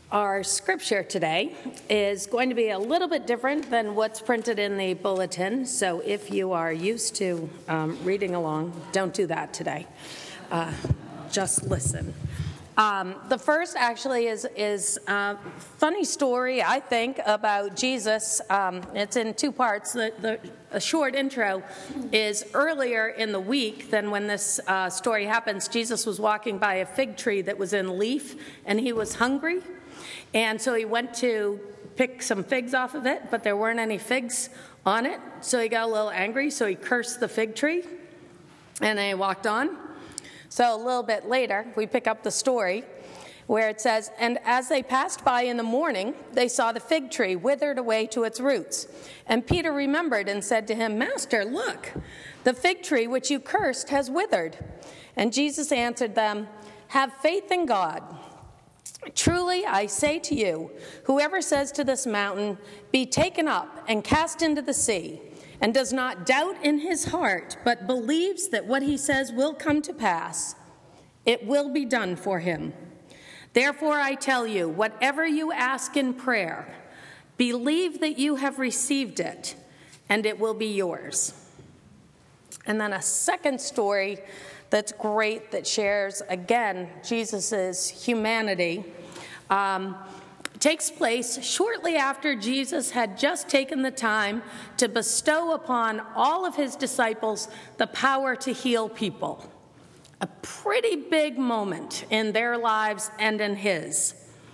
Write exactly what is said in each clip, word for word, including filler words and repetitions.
Our scripture today is going to be a little bit different than what's printed in the bulletin, so if you are used to um, reading along, don't do that today. Uh, just listen. Um, the first actually is is a funny story, I think, about Jesus. Um, it's in two parts. The, the a short intro is earlier in the week than when this uh, story happens. Jesus was walking by a fig tree that was in leaf, and he was hungry. And so he went to pick some figs off of it, but there weren't any figs on it. So he got a little angry, so he cursed the fig tree, and then he walked on. So a little bit later, we pick up the story where it says, "And as they passed by in the morning, they saw the fig tree withered away to its roots. And Peter remembered and said to him, 'Master, look, the fig tree which you cursed has withered.' And Jesus answered them, 'Have faith in God. Truly, I say to you, whoever says to this mountain, "Be taken up and cast into the sea," and does not doubt in his heart, but believes that what he says will come to pass, it will be done for him. Therefore, I tell you, whatever you ask in prayer, believe that you have received it, and it will be yours." And then a second story that's great, that shares, again, Jesus' humanity, um, takes place shortly after Jesus had just taken the time to bestow upon all of his disciples the power to heal people. A pretty big moment in their lives and in his.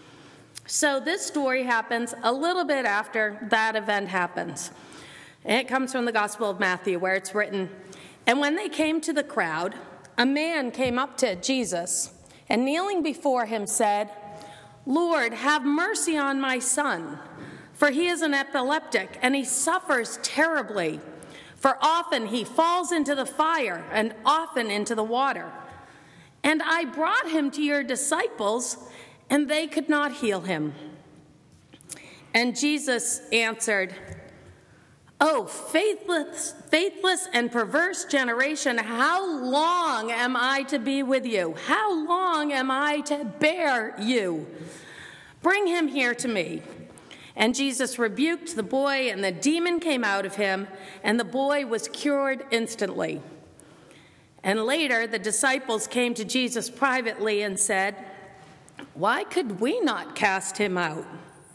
So this story happens a little bit after that event happens. And it comes from the Gospel of Matthew, where it's written, "And when they came to the crowd, a man came up to Jesus and kneeling before him said, 'Lord, have mercy on my son, for he is an epileptic and he suffers terribly. For often he falls into the fire and often into the water. And I brought him to your disciples and they could not heal him.' And Jesus answered, 'Oh, faithless, faithless and perverse generation, how long am I to be with you? How long am I to bear you? Bring him here to me.' And Jesus rebuked the boy, and the demon came out of him, and the boy was cured instantly. And later the disciples came to Jesus privately and said, 'Why could we not cast him out?'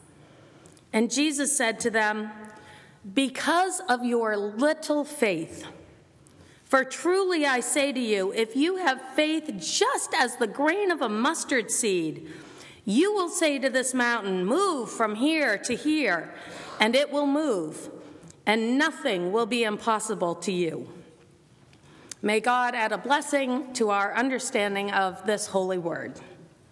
And Jesus said to them, 'Because of your little faith. For truly I say to you, if you have faith just as the grain of a mustard seed, you will say to this mountain, "Move from here to here," and it will move, and nothing will be impossible to you.'" May God add a blessing to our understanding of this holy word.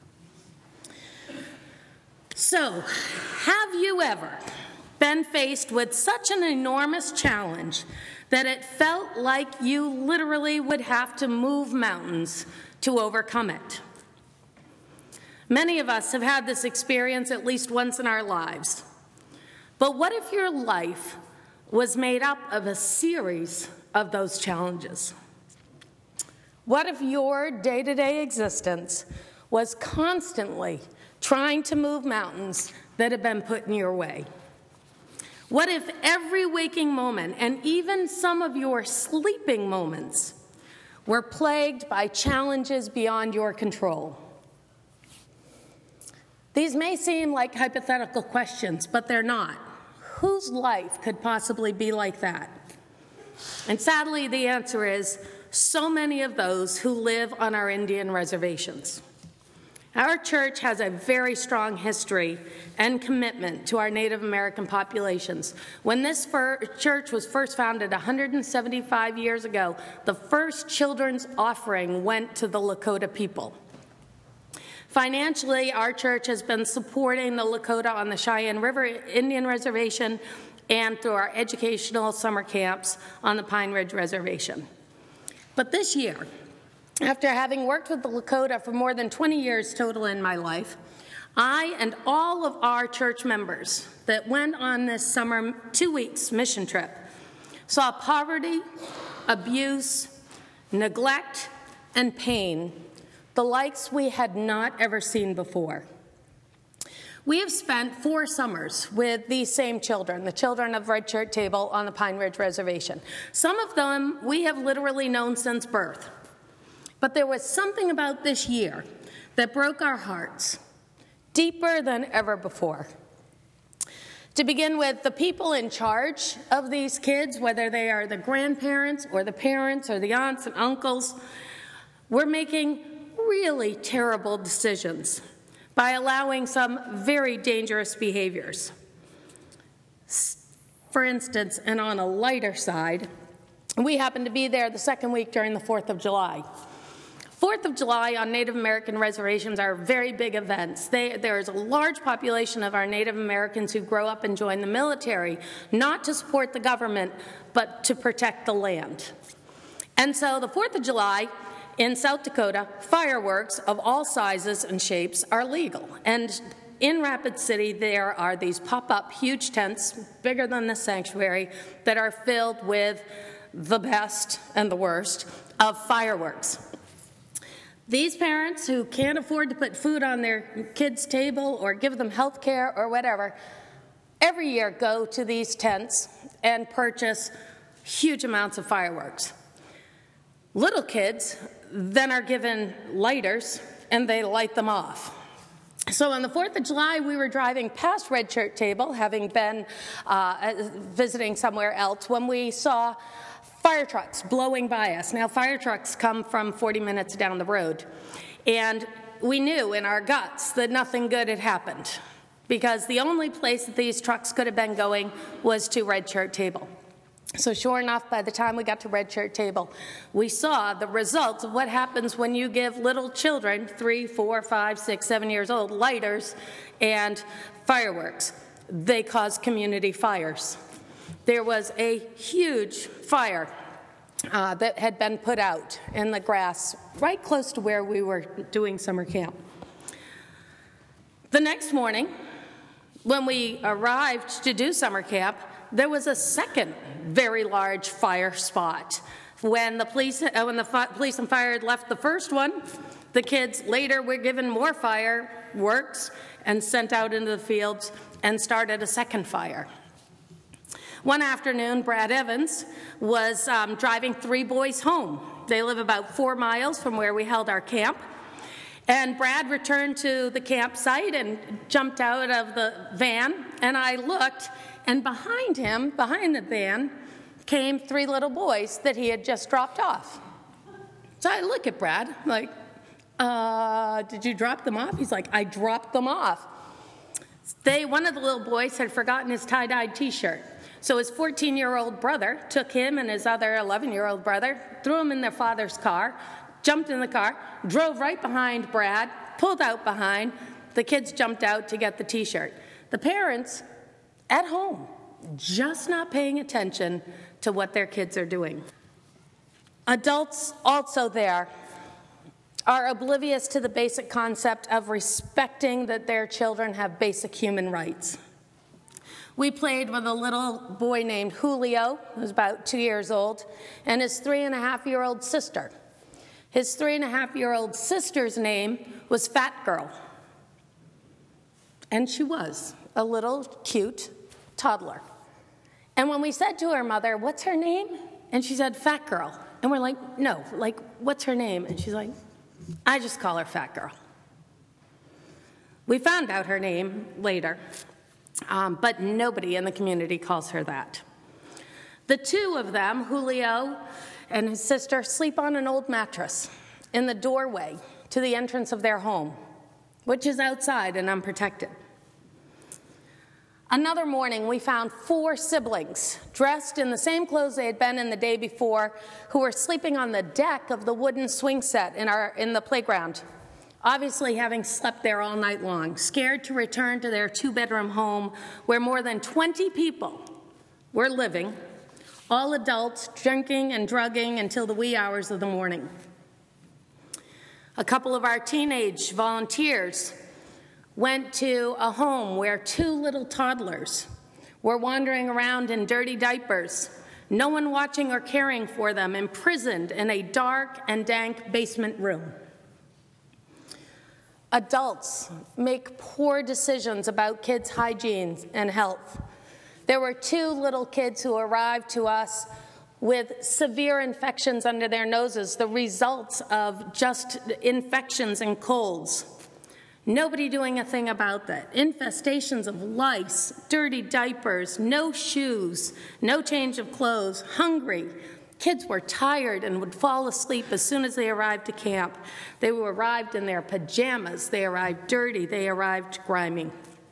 So, have you ever been faced with such an enormous challenge that it felt like you literally would have to move mountains to overcome it? Many of us have had this experience at least once in our lives. But what if your life was made up of a series of those challenges? What if your day-to-day existence was constantly trying to move mountains that have been put in your way? What if every waking moment, and even some of your sleeping moments, were plagued by challenges beyond your control? These may seem like hypothetical questions, but they're not. Whose life could possibly be like that? And sadly, the answer is so many of those who live on our Indian reservations. Our church has a very strong history and commitment to our Native American populations. When this fir- church was first founded one hundred seventy-five years ago, the first children's offering went to the Lakota people. Financially, our church has been supporting the Lakota on the Cheyenne River Indian Reservation and through our educational summer camps on the Pine Ridge Reservation. But this year, after having worked with the Lakota for more than twenty years total in my life, I and all of our church members that went on this summer two weeks mission trip saw poverty, abuse, neglect, and pain, the likes we had not ever seen before. We have spent four summers with these same children, the children of Red Shirt Table on the Pine Ridge Reservation. Some of them we have literally known since birth. But there was something about this year that broke our hearts, deeper than ever before. To begin with, the people in charge of these kids, whether they are the grandparents or the parents or the aunts and uncles, were making really terrible decisions by allowing some very dangerous behaviors. For instance, and on a lighter side, we happened to be there the second week during the fourth of July. fourth of July on Native American reservations are very big events. They, there is a large population of our Native Americans who grow up and join the military, not to support the government, but to protect the land. And so the fourth of July in South Dakota, fireworks of all sizes and shapes are legal. And in Rapid City, there are these pop-up huge tents, bigger than the sanctuary, that are filled with the best and the worst of fireworks. These parents who can't afford to put food on their kids' table or give them health care or whatever, every year go to these tents and purchase huge amounts of fireworks. Little kids then are given lighters and they light them off. So on the fourth of July, we were driving past Red Shirt Table, having been uh, visiting somewhere else, when we saw fire trucks blowing by us. Now, fire trucks come from forty minutes down the road, and we knew in our guts that nothing good had happened, because the only place that these trucks could have been going was to Red Shirt Table. So sure enough, by the time we got to Red Shirt Table, we saw the results of what happens when you give little children, three, four, five, six, seven years old, lighters and fireworks. They cause community fires. There was a huge fire uh, that had been put out in the grass right close to where we were doing summer camp. The next morning, when we arrived to do summer camp, there was a second very large fire spot. When the police, uh, when the fi- police and fire had left the first one, the kids later were given more fireworks and sent out into the fields and started a second fire. One afternoon, Brad Evans was um, driving three boys home. They live about four miles from where we held our camp. And Brad returned to the campsite and jumped out of the van, and I looked, and behind him, behind the van, came three little boys that he had just dropped off. So I look at Brad, like, uh, did you drop them off? He's like, I dropped them off. They, one of the little boys had forgotten his tie-dyed t-shirt. So his fourteen-year-old brother took him and his other eleven-year-old brother, threw them in their father's car, jumped in the car, drove right behind Brad, pulled out behind. The kids jumped out to get the t-shirt. The parents at home, just not paying attention to what their kids are doing. Adults also there are oblivious to the basic concept of respecting that their children have basic human rights. We played with a little boy named Julio, who was about two years old, and his three-and-a-half-year-old sister. His three-and-a-half-year-old sister's name was Fat Girl. And she was a little cute toddler. And when we said to her mother, what's her name? And she said, Fat Girl. And we're like, no, like, what's her name? And she's like, I just call her Fat Girl. We found out her name later, um, but nobody in the community calls her that. The two of them, Julio and his sister, sleep on an old mattress in the doorway to the entrance of their home, which is outside and unprotected. Another morning, we found four siblings dressed in the same clothes they had been in the day before, who were sleeping on the deck of the wooden swing set in, our, in the playground, obviously having slept there all night long, scared to return to their two-bedroom home where more than twenty people were living, all adults, drinking and drugging until the wee hours of the morning. A couple of our teenage volunteers went to a home where two little toddlers were wandering around in dirty diapers, no one watching or caring for them, imprisoned in a dark and dank basement room. Adults make poor decisions about kids' hygiene and health. There were two little kids who arrived to us with severe infections under their noses, the results of just infections and colds. Nobody doing a thing about that. Infestations of lice, dirty diapers, no shoes, no change of clothes, hungry. Kids were tired and would fall asleep as soon as they arrived to camp. They arrived in their pajamas. They arrived dirty. They arrived grimy.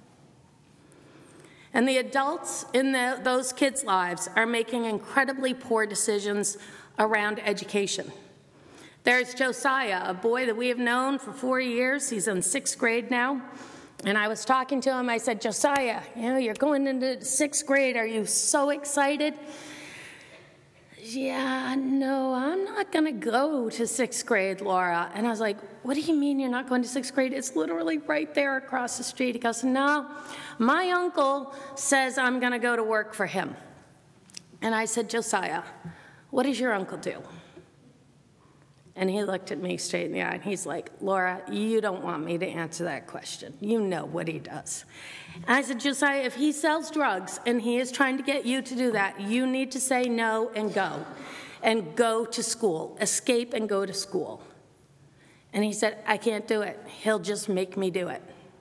And the adults in the, those kids' lives are making incredibly poor decisions around education. There's Josiah, a boy that we have known for four years. He's in sixth grade now. And I was talking to him. I said, Josiah, you know, you're going into sixth grade. Are you so excited? Yeah, no, I'm not going to go to sixth grade, Laura. And I was like, what do you mean you're not going to sixth grade? It's literally right there across the street. He goes, no, my uncle says I'm going to go to work for him. And I said, Josiah, what does your uncle do? And he looked at me straight in the eye, and he's like, Laura, you don't want me to answer that question. You know what he does. And I said, Josiah, if he sells drugs and he is trying to get you to do that, you need to say no and go. And go to school. Escape and go to school. And he said, I can't do it. He'll just make me do it.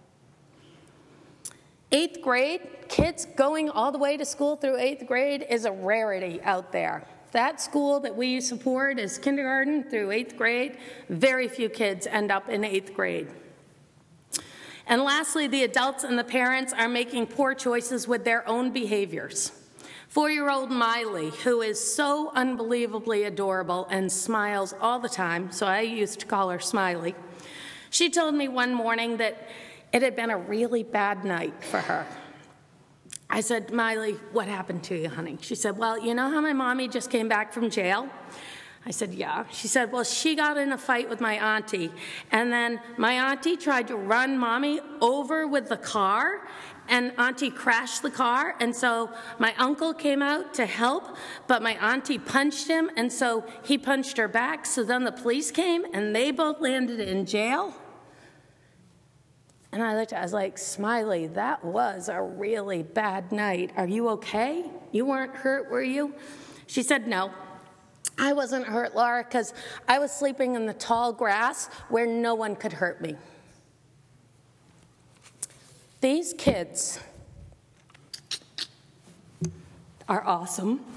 Eighth grade, kids going all the way to school through eighth grade is a rarity out there. That school that we support is kindergarten through eighth grade. Very few kids end up in eighth grade. And lastly, the adults and the parents are making poor choices with their own behaviors. Four-year-old Miley, who is so unbelievably adorable and smiles all the time, so I used to call her Smiley, she told me one morning that it had been a really bad night for her. I said, Miley, what happened to you, honey? She said, well, you know how my mommy just came back from jail? I said, yeah. She said, well, she got in a fight with my auntie, and then my auntie tried to run mommy over with the car, and auntie crashed the car, and so my uncle came out to help, but my auntie punched him, and so he punched her back, so then the police came, and they both landed in jail. And I looked at her, I was like, Smiley, that was a really bad night. Are you okay? You weren't hurt, were you? She said, no. I wasn't hurt, Laura, because I was sleeping in the tall grass where no one could hurt me. These kids are awesome.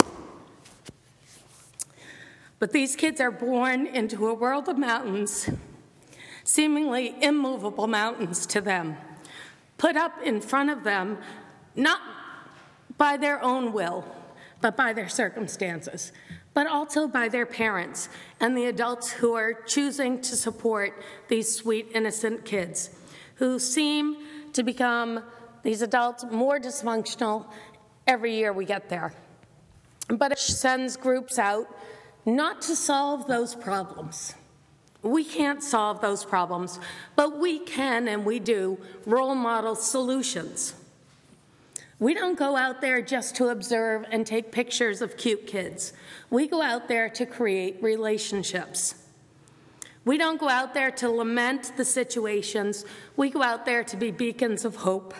But these kids are born into a world of mountains, seemingly immovable mountains to them, put up in front of them, not by their own will, but by their circumstances, but also by their parents and the adults who are choosing to support these sweet, innocent kids, who seem to become, these adults, more dysfunctional every year we get there. But it sends groups out not to solve those problems. We can't solve those problems, but we can, and we do, role model solutions. We don't go out there just to observe and take pictures of cute kids. We go out there to create relationships. We don't go out there to lament the situations. We go out there to be beacons of hope.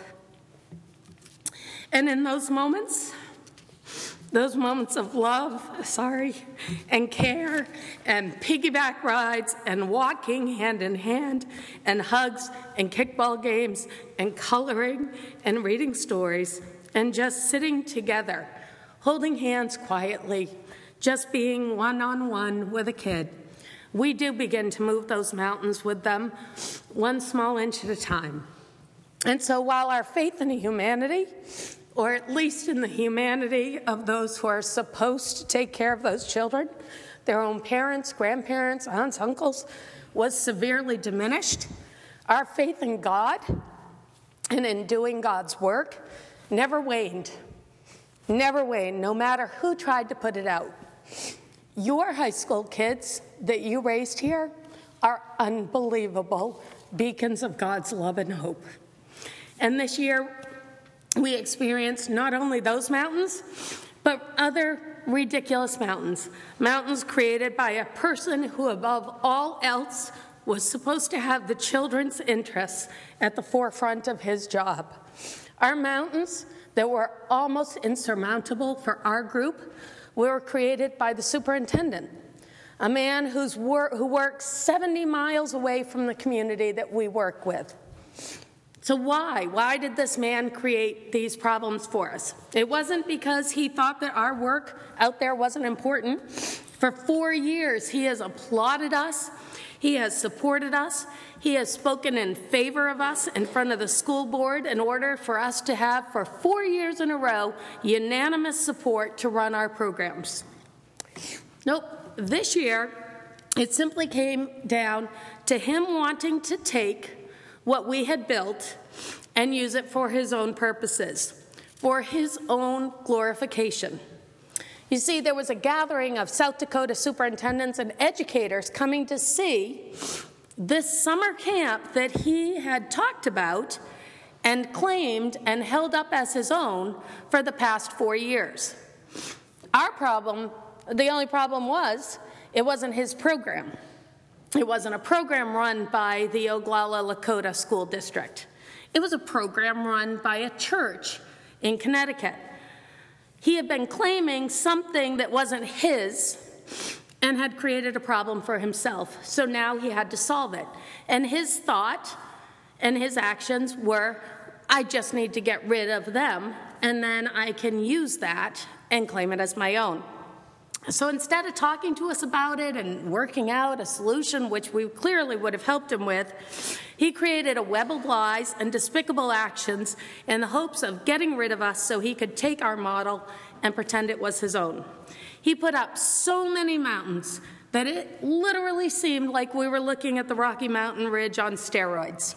And in those moments, those moments of love, sorry, and care, and piggyback rides, and walking hand in hand, and hugs, and kickball games, and coloring, and reading stories, and just sitting together, holding hands quietly, just being one-on-one with a kid. We do begin to move those mountains with them, one small inch at a time. And so while our faith in humanity, or at least in the humanity of those who are supposed to take care of those children, their own parents, grandparents, aunts, uncles, was severely diminished, our faith in God and in doing God's work never waned, never waned, no matter who tried to put it out. Your high school kids that you raised here are unbelievable beacons of God's love and hope. And this year, we experienced not only those mountains, but other ridiculous mountains, mountains created by a person who above all else was supposed to have the children's interests at the forefront of his job. Our mountains that were almost insurmountable for our group were created by the superintendent, a man who's wor- who works seventy miles away from the community that we work with. So why? Why did this man create these problems for us? It wasn't because he thought that our work out there wasn't important. For four years, he has applauded us. He has supported us. He has spoken in favor of us in front of the school board in order for us to have, for four years in a row, unanimous support to run our programs. Nope. This year, it simply came down to him wanting to take what we had built and use it for his own purposes, for his own glorification. You see, there was a gathering of South Dakota superintendents and educators coming to see this summer camp that he had talked about and claimed and held up as his own for the past four years. Our problem, the only problem was, it wasn't his program. It wasn't a program run by the Oglala Lakota School District. It was a program run by a church in Connecticut. He had been claiming something that wasn't his and had created a problem for himself. So now he had to solve it. And his thought and his actions were, I just need to get rid of them, and then I can use that and claim it as my own. So instead of talking to us about it and working out a solution, which we clearly would have helped him with, he created a web of lies and despicable actions in the hopes of getting rid of us so he could take our model and pretend it was his own. He put up so many mountains that it literally seemed like we were looking at the Rocky Mountain Ridge on steroids.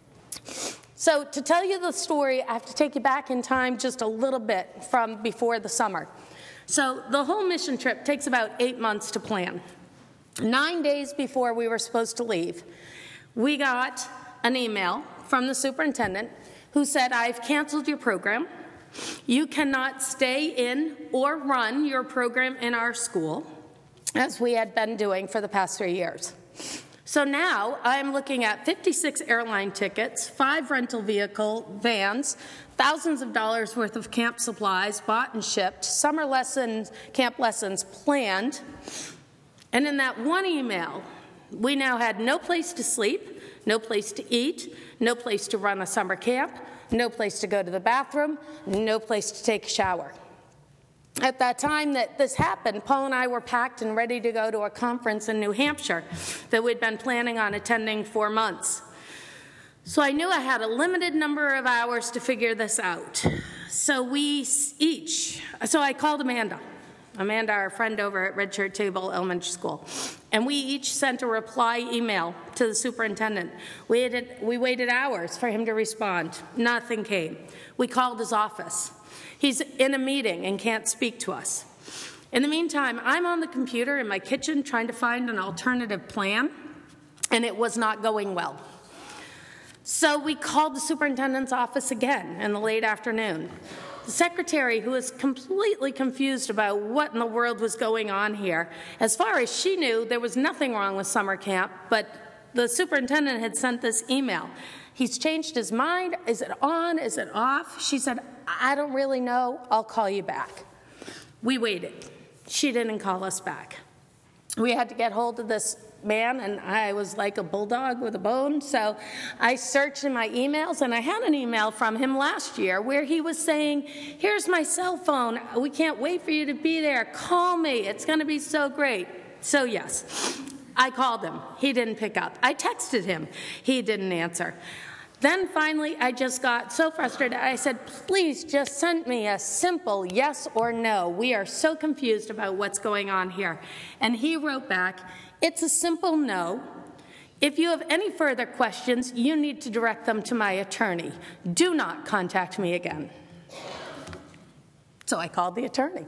So to tell you the story, I have to take you back in time just a little bit from before the summer. So the whole mission trip takes about eight months to plan. Nine days before we were supposed to leave, we got an email from the superintendent who said, I've canceled your program. You cannot stay in or run your program in our school, as we had been doing for the past three years. So now I'm looking at fifty-six airline tickets, five rental vehicle vans, thousands of dollars worth of camp supplies bought and shipped, summer lessons, camp lessons planned. And in that one email, we now had no place to sleep, no place to eat, no place to run a summer camp, no place to go to the bathroom, no place to take a shower. At that time that this happened, Paul and I were packed and ready to go to a conference in New Hampshire that we'd been planning on attending for months. So I knew I had a limited number of hours to figure this out. So we each, so I called Amanda, Amanda, our friend over at Red Shirt Table Elementary School, and we each sent a reply email to the superintendent. We, had, we waited hours for him to respond. Nothing came. We called his office. He's in a meeting and can't speak to us. In the meantime, I'm on the computer in my kitchen trying to find an alternative plan, and it was not going well. So we called the superintendent's office again in the late afternoon. The secretary, who was completely confused about what in the world was going on here, as far as she knew, there was nothing wrong with summer camp, but the superintendent had sent this email. He's changed his mind. Is it on? Is it off? She said, I don't really know. I'll call you back. We waited. She didn't call us back. We had to get hold of this man, and I was like a bulldog with a bone, so I searched in my emails, and I had an email from him last year where he was saying, here's my cell phone. We can't wait for you to be there. Call me. It's going to be so great. So yes, I called him. He didn't pick up. I texted him. He didn't answer. Then finally, I just got so frustrated. I said, please just send me a simple yes or no. We are so confused about what's going on here. And he wrote back, it's a simple no. If you have any further questions, you need to direct them to my attorney. Do not contact me again. So I called the attorney.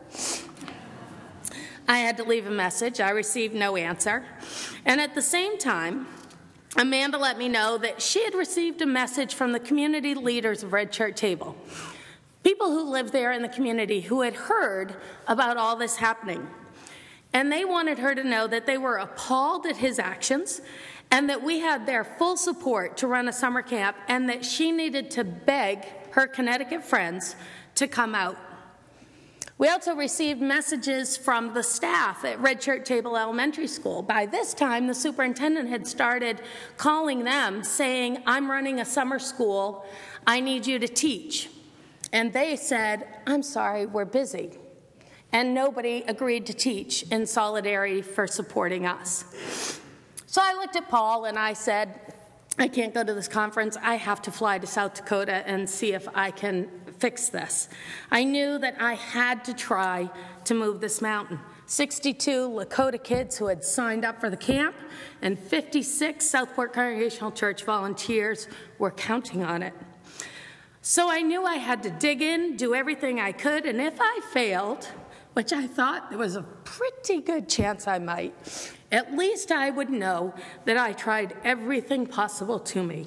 I had to leave a message. I received no answer. And at the same time, Amanda let me know that she had received a message from the community leaders of Red Shirt Table, people who live there in the community who had heard about all this happening. And they wanted her to know that they were appalled at his actions and that we had their full support to run a summer camp, and that she needed to beg her Connecticut friends to come out. We also received messages from the staff at Red Shirt Table Elementary School. By this time, the superintendent had started calling them, saying, I'm running a summer school, I need you to teach. And they said, I'm sorry, we're busy. And nobody agreed to teach in solidarity for supporting us. So I looked at Paul and I said, I can't go to this conference. I have to fly to South Dakota and see if I can fix this. I knew that I had to try to move this mountain. sixty-two Lakota kids who had signed up for the camp and fifty-six Southport Congregational Church volunteers were counting on it. So I knew I had to dig in, do everything I could, and if I failed, which I thought there was a pretty good chance I might, at least I would know that I tried everything possible to me.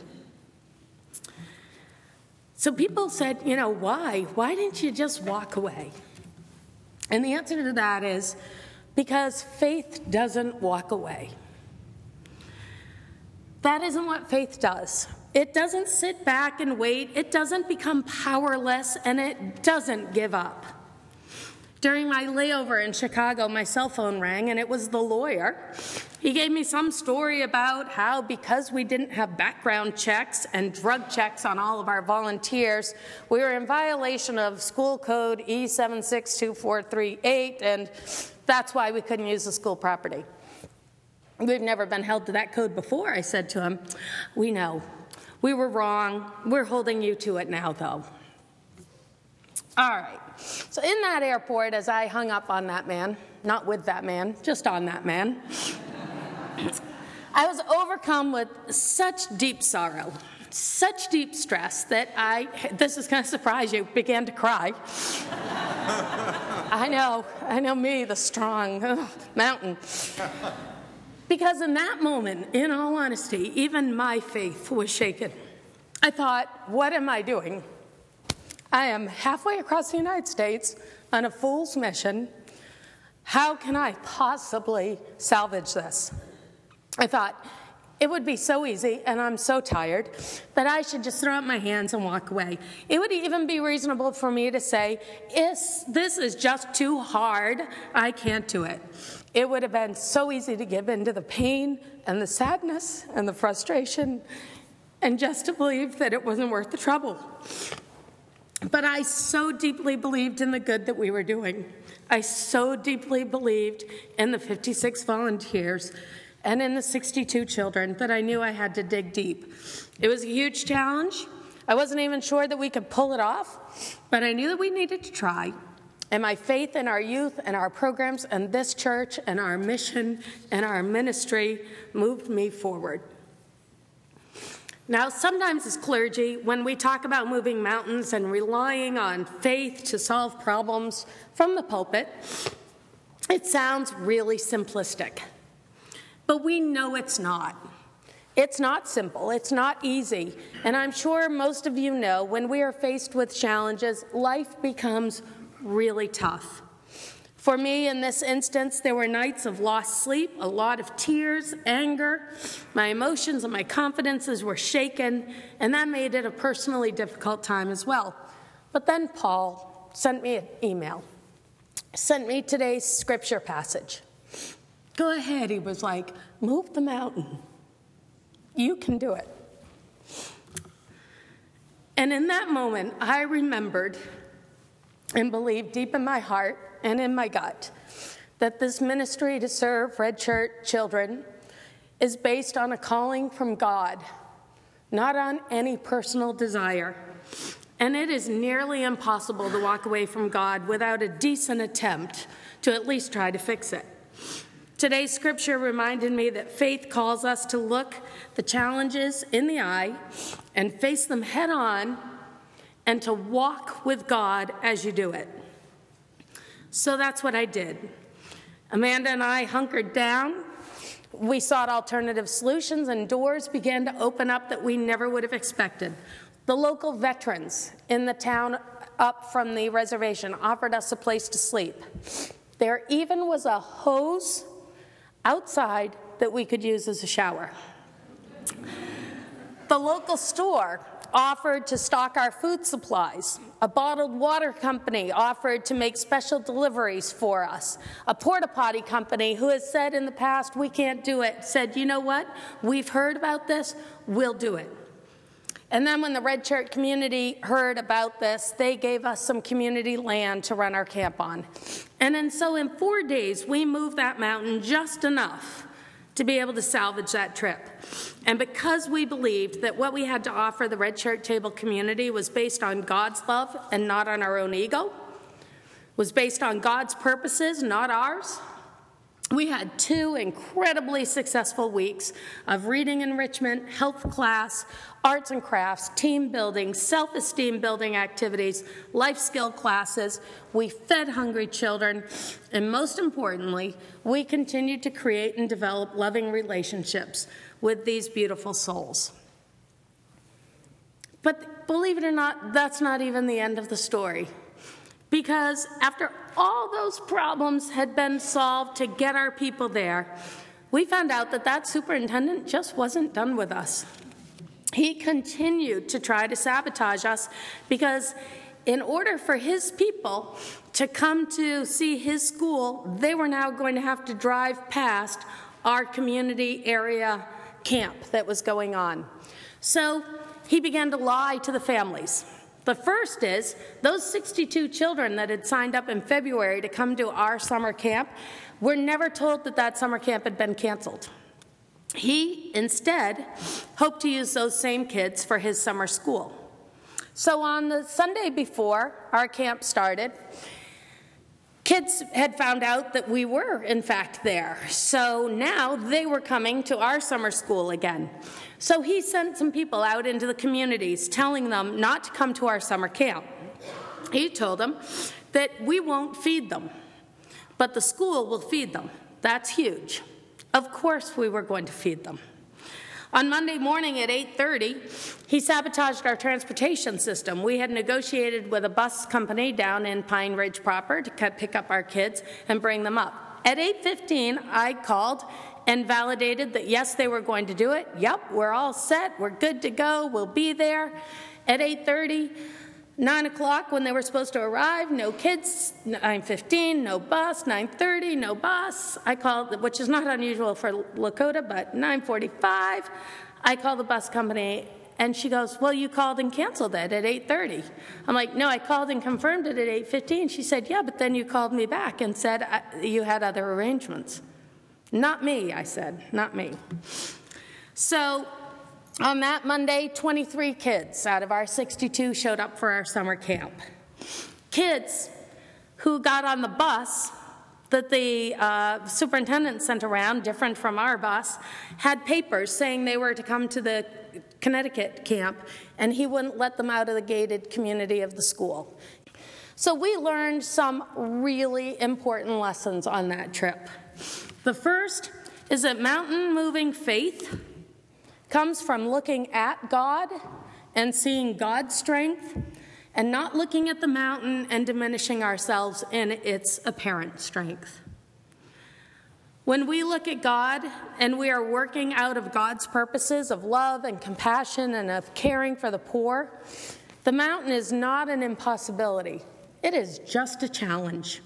So people said, you know, why? Why didn't you just walk away? And the answer to that is because faith doesn't walk away. That isn't what faith does. It doesn't sit back and wait. It doesn't become powerless, and it doesn't give up. During my layover in Chicago, my cell phone rang, and it was the lawyer. He gave me some story about how because we didn't have background checks and drug checks on all of our volunteers, we were in violation of school code E seven six two four three eight, and that's why we couldn't use the school property. We've never been held to that code before, I said to him. We know. We were wrong. We're holding you to it now, though. All right. So in that airport, as I hung up on that man, not with that man, just on that man, I was overcome with such deep sorrow, such deep stress that I, this is going to surprise you, began to cry. I know, I know me, the strong ugh, mountain. Because in that moment, in all honesty, even my faith was shaken. I thought, what am I doing? I am halfway across the United States on a fool's mission. How can I possibly salvage this? I thought, it would be so easy, and I'm so tired, that I should just throw up my hands and walk away. It would even be reasonable for me to say, this is just too hard, I can't do it. It would have been so easy to give in to the pain and the sadness and the frustration and just to believe that it wasn't worth the trouble. But I so deeply believed in the good that we were doing. I so deeply believed in the fifty-six volunteers and in the sixty-two children that I knew I had to dig deep. It was a huge challenge. I wasn't even sure that we could pull it off, but I knew that we needed to try. And my faith in our youth and our programs and this church and our mission and our ministry moved me forward. Now, sometimes as clergy, when we talk about moving mountains and relying on faith to solve problems from the pulpit, it sounds really simplistic. But we know it's not. It's not simple. It's not easy. And I'm sure most of you know when we are faced with challenges, life becomes really tough. For me, in this instance, there were nights of lost sleep, a lot of tears, anger. My emotions and my confidences were shaken, and that made it a personally difficult time as well. But then Paul sent me an email, sent me today's scripture passage. Go ahead, he was like, move the mountain. You can do it. And in that moment, I remembered and believed deep in my heart and in my gut that this ministry to serve Red Shirt children is based on a calling from God, not on any personal desire. And it is nearly impossible to walk away from God without a decent attempt to at least try to fix it. Today's scripture reminded me that faith calls us to look the challenges in the eye and face them head on and to walk with God as you do it. So that's what I did. Amanda and I hunkered down. We sought alternative solutions, and doors began to open up that we never would have expected. The local veterans in the town up from the reservation offered us a place to sleep. There even was a hose outside that we could use as a shower. The local store offered to stock our food supplies. A bottled water company offered to make special deliveries for us. A porta potty company who has said in the past, we can't do it, said, you know what, we've heard about this, we'll do it. And then when the Red Shirt community heard about this, they gave us some community land to run our camp on. And then so in four days, we moved that mountain just enough to be able to salvage that trip. And because we believed that what we had to offer the Red Shirt Table community was based on God's love and not on our own ego, was based on God's purposes, not ours, we had two incredibly successful weeks of reading enrichment, health class, arts and crafts, team building, self-esteem building activities, life skill classes. We fed hungry children, and most importantly, we continued to create and develop loving relationships with these beautiful souls. But believe it or not, that's not even the end of the story. Because after all those problems had been solved to get our people there, we found out that that superintendent just wasn't done with us. He continued to try to sabotage us because in order for his people to come to see his school, they were now going to have to drive past our community area camp that was going on. So he began to lie to the families. The first is, those sixty-two children that had signed up in February to come to our summer camp were never told that that summer camp had been canceled. He, instead, hoped to use those same kids for his summer school. So on the Sunday before our camp started, kids had found out that we were, in fact, there. So now they were coming to our summer school again. So he sent some people out into the communities telling them not to come to our summer camp. He told them that we won't feed them, but the school will feed them. That's huge. Of course we were going to feed them. On Monday morning at eight thirty, he sabotaged our transportation system. We had negotiated with a bus company down in Pine Ridge proper to pick up our kids and bring them up. At eight fifteen, I called and validated that, yes, they were going to do it. Yep, we're all set. We're good to go. We'll be there. At eight thirty, nine o'clock when they were supposed to arrive, no kids. nine fifteen, no bus. nine thirty, no bus. I called, which is not unusual for Lakota, but nine forty-five, I called the bus company, and she goes, well, you called and canceled it at eight thirty. I'm like, no, I called and confirmed it at eight fifteen. She said, yeah, but then you called me back and said you had other arrangements. Not me, I said, not me. So on that Monday, twenty-three kids out of our sixty-two showed up for our summer camp. Kids who got on the bus that the uh, superintendent sent around, different from our bus, had papers saying they were to come to the Connecticut camp, and he wouldn't let them out of the gated community of the school. So we learned some really important lessons on that trip. The first is that mountain-moving faith comes from looking at God and seeing God's strength and not looking at the mountain and diminishing ourselves in its apparent strength. When we look at God and we are working out of God's purposes of love and compassion and of caring for the poor, the mountain is not an impossibility. It is just a challenge.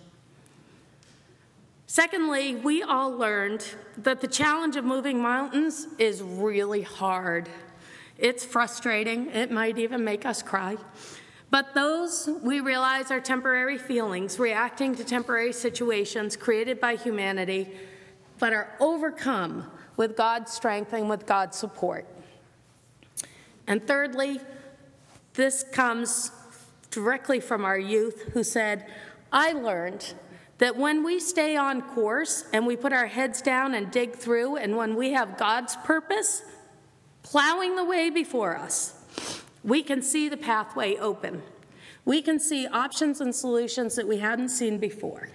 Secondly, we all learned that the challenge of moving mountains is really hard. It's frustrating. It might even make us cry. But those, we realize, are temporary feelings reacting to temporary situations created by humanity, but are overcome with God's strength and with God's support. And thirdly, this comes directly from our youth who said, I learned that when we stay on course and we put our heads down and dig through, and when we have God's purpose plowing the way before us, we can see the pathway open. We can see options and solutions that we hadn't seen before.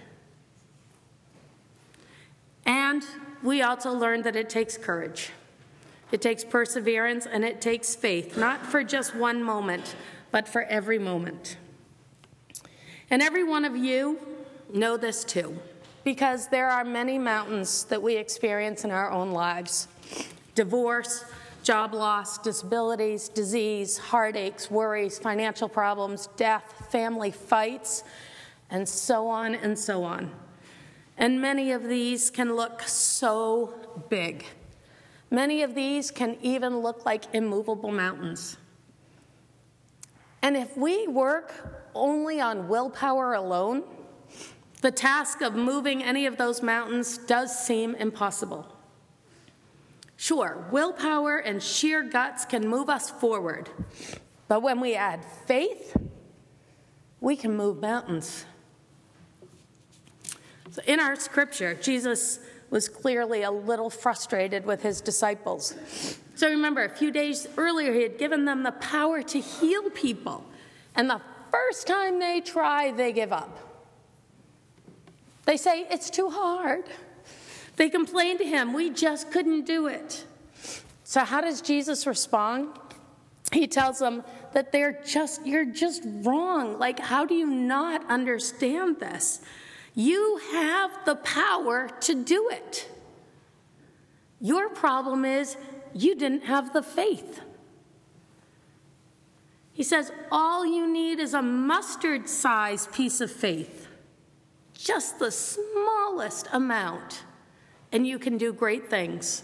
And we also learned that it takes courage. It takes perseverance and it takes faith, not for just one moment, but for every moment. And every one of you know this too, because there are many mountains that we experience in our own lives. Divorce, job loss, disabilities, disease, heartaches, worries, financial problems, death, family fights, and so on and so on. And many of these can look so big. Many of these can even look like immovable mountains. And if we work only on willpower alone, the task of moving any of those mountains does seem impossible. Sure, willpower and sheer guts can move us forward, but when we add faith, we can move mountains. So in our scripture, Jesus was clearly a little frustrated with his disciples. So remember, a few days earlier, he had given them the power to heal people, and the first time they try, they give up. They say, it's too hard. They complain to him, we just couldn't do it. So how does Jesus respond? He tells them that they're just, you're just wrong. Like, how do you not understand this? You have the power to do it. Your problem is you didn't have the faith. He says, all you need is a mustard-sized piece of faith. Just the smallest amount, and you can do great things.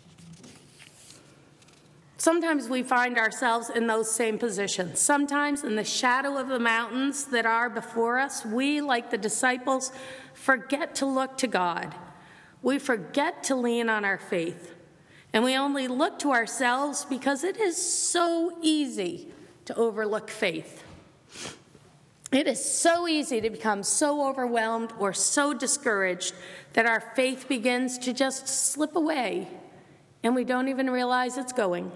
Sometimes we find ourselves in those same positions. Sometimes in the shadow of the mountains that are before us, we, like the disciples, forget to look to God. We forget to lean on our faith. And we only look to ourselves because it is so easy to overlook faith. It is so easy to become so overwhelmed or so discouraged that our faith begins to just slip away, and we don't even realize it's going.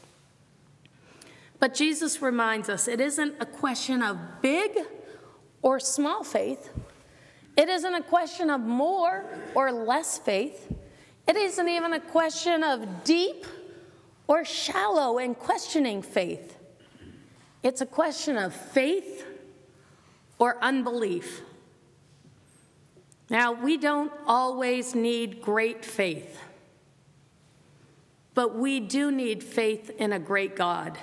But Jesus reminds us it isn't a question of big or small faith. It isn't a question of more or less faith. It isn't even a question of deep or shallow and questioning faith. It's a question of faith or unbelief. Now, we don't always need great faith, but we do need faith in a great God.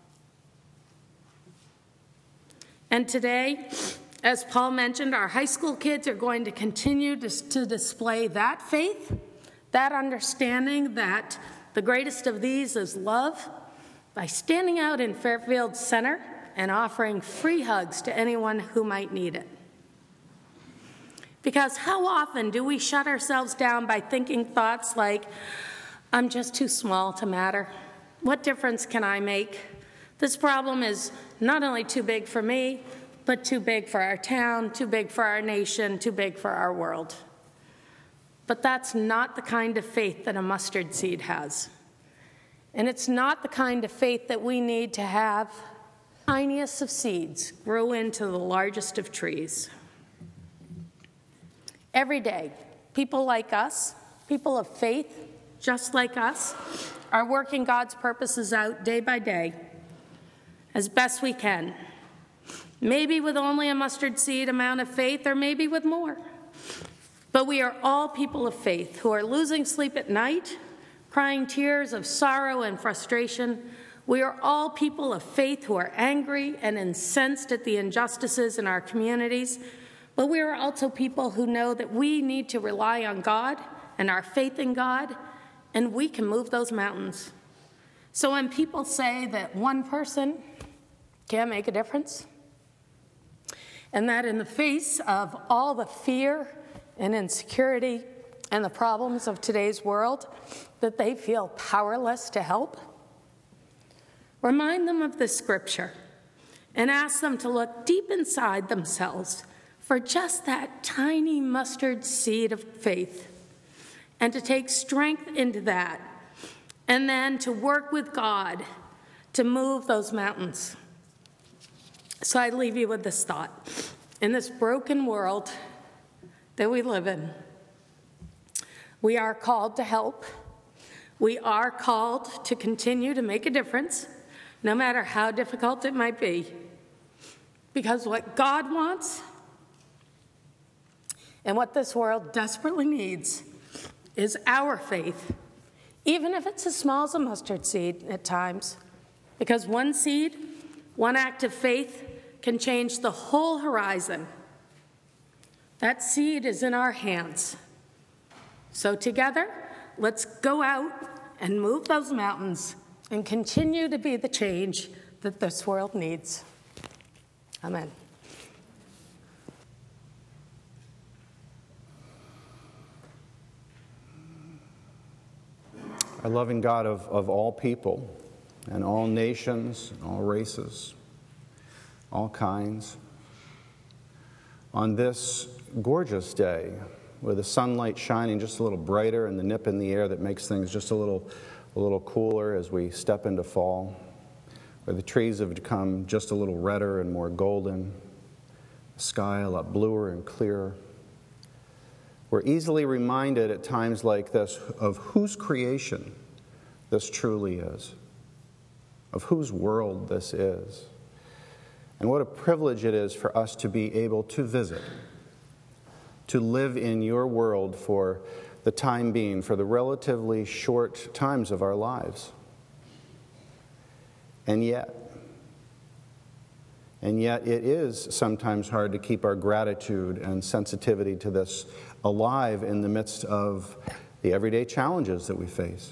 And today, as Paul mentioned, our high school kids are going to continue to, to display that faith, that understanding that the greatest of these is love, by standing out in Fairfield Center and offering free hugs to anyone who might need it. Because how often do we shut ourselves down by thinking thoughts like, I'm just too small to matter. What difference can I make? This problem is not only too big for me, but too big for our town, too big for our nation, too big for our world. But that's not the kind of faith that a mustard seed has. And it's not the kind of faith that we need to have. The tiniest of seeds grow into the largest of trees. Every day, people like us, people of faith, just like us, are working God's purposes out day by day as best we can. Maybe with only a mustard seed amount of faith, or maybe with more. But we are all people of faith who are losing sleep at night, crying tears of sorrow and frustration. We are all people of faith who are angry and incensed at the injustices in our communities. But we are also people who know that we need to rely on God and our faith in God, and we can move those mountains. So when people say that one person can't make a difference, and that in the face of all the fear and insecurity and the problems of today's world, that they feel powerless to help, remind them of this scripture and ask them to look deep inside themselves for just that tiny mustard seed of faith, and to take strength into that, and then to work with God to move those mountains. So I leave you with this thought. In this broken world that we live in, we are called to help. We are called to continue to make a difference, no matter how difficult it might be. Because what God wants and what this world desperately needs is our faith even if it's as small as a mustard seed at times, because one seed, one act of faith can change the whole horizon. That seed is in our hands. So together, let's go out and move those mountains and continue to be the change that this world needs. Amen. Our loving God of, of all people and all nations and all races, all kinds, on this gorgeous day with the sunlight shining just a little brighter and the nip in the air that makes things just a little, a little cooler as we step into fall, where the trees have become just a little redder and more golden, the sky a lot bluer and clearer. We're easily reminded at times like this of whose creation this truly is, of whose world this is, and what a privilege it is for us to be able to visit, to live in your world for the time being, for the relatively short times of our lives. And yet, and yet it is sometimes hard to keep our gratitude and sensitivity to this alive in the midst of the everyday challenges that we face,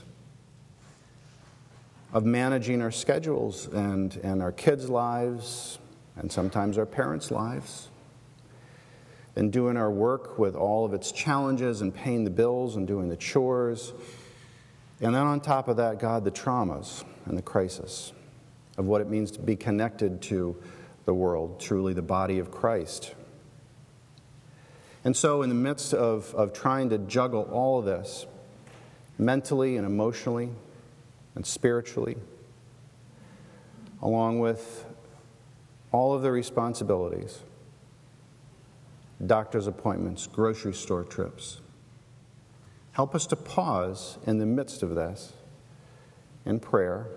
of managing our schedules and, and our kids' lives, and sometimes our parents' lives, and doing our work with all of its challenges and paying the bills and doing the chores. And then on top of that, God, the traumas and the crisis of what it means to be connected to the world, truly the body of Christ. And so in the midst of, of trying to juggle all of this, mentally and emotionally and spiritually, along with all of the responsibilities, doctor's appointments, grocery store trips, help us to pause in the midst of this in prayer,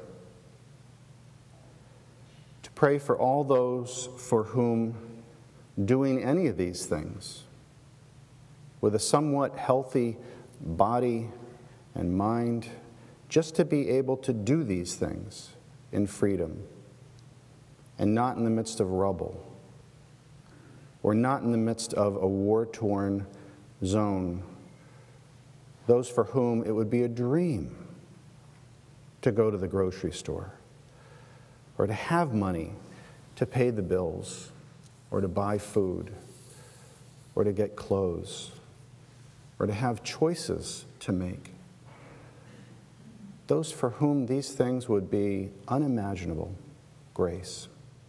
to pray for all those for whom doing any of these things with a somewhat healthy body and mind, just to be able to do these things in freedom and not in the midst of rubble or not in the midst of a war-torn zone. Those for whom it would be a dream to go to the grocery store or to have money to pay the bills or to buy food or to get clothes or to have choices to make. Those for whom these things would be unimaginable grace.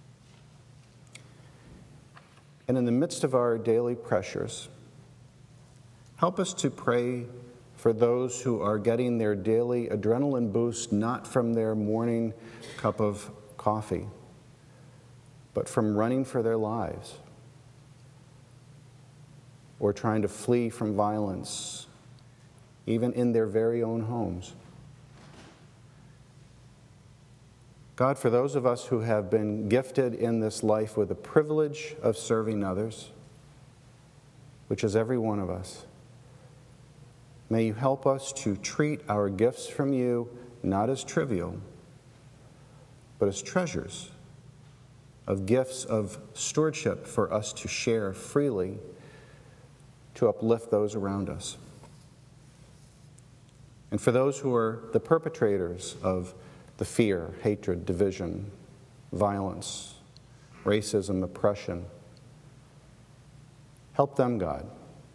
And in the midst of our daily pressures, help us to pray for those who are getting their daily adrenaline boost not from their morning cup of coffee, but from running for their lives or trying to flee from violence, even in their very own homes. God, for those of us who have been gifted in this life with the privilege of serving others, which is every one of us, may you help us to treat our gifts from you not as trivial, but as treasures of gifts of stewardship for us to share freely to uplift those around us. And for those who are the perpetrators of the fear, hatred, division, violence, racism, oppression, help them, God,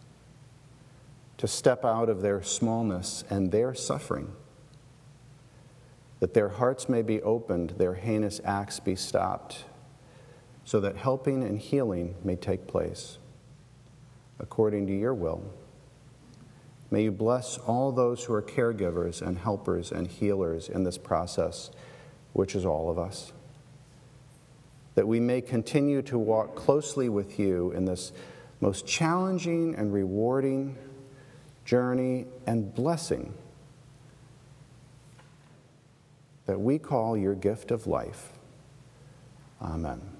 to step out of their smallness and their suffering, that their hearts may be opened, their heinous acts be stopped, so that helping and healing may take place according to your will. May you bless all those who are caregivers and helpers and healers in this process, which is all of us, that we may continue to walk closely with you in this most challenging and rewarding journey and blessing that we call your gift of life. Amen.